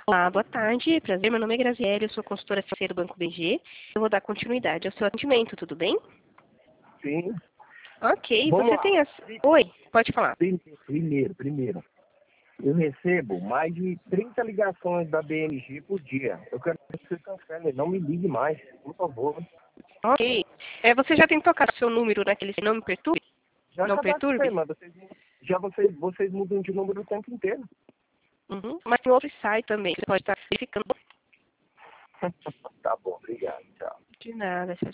Olá, boa tarde. Prazer, meu nome é Graziele, eu sou consultora financeira do Banco BG. Eu vou dar continuidade ao seu atendimento, tudo bem? Sim. Ok, Vamos você lá. tem Oi, pode falar. Primeiro, eu recebo mais de 30 ligações da BMG por dia. Eu quero que você cancele, não me ligue mais, por favor. Ok. Você já tentou colocar seu número naquele Não Me Perturbe? Já Não cadastrei, Perturbe? mas vocês mudam de número o tempo inteiro. Uhum. Mas tem outro site também, você pode estar verificando. Tá bom, obrigado. Tchau. De nada, tchau.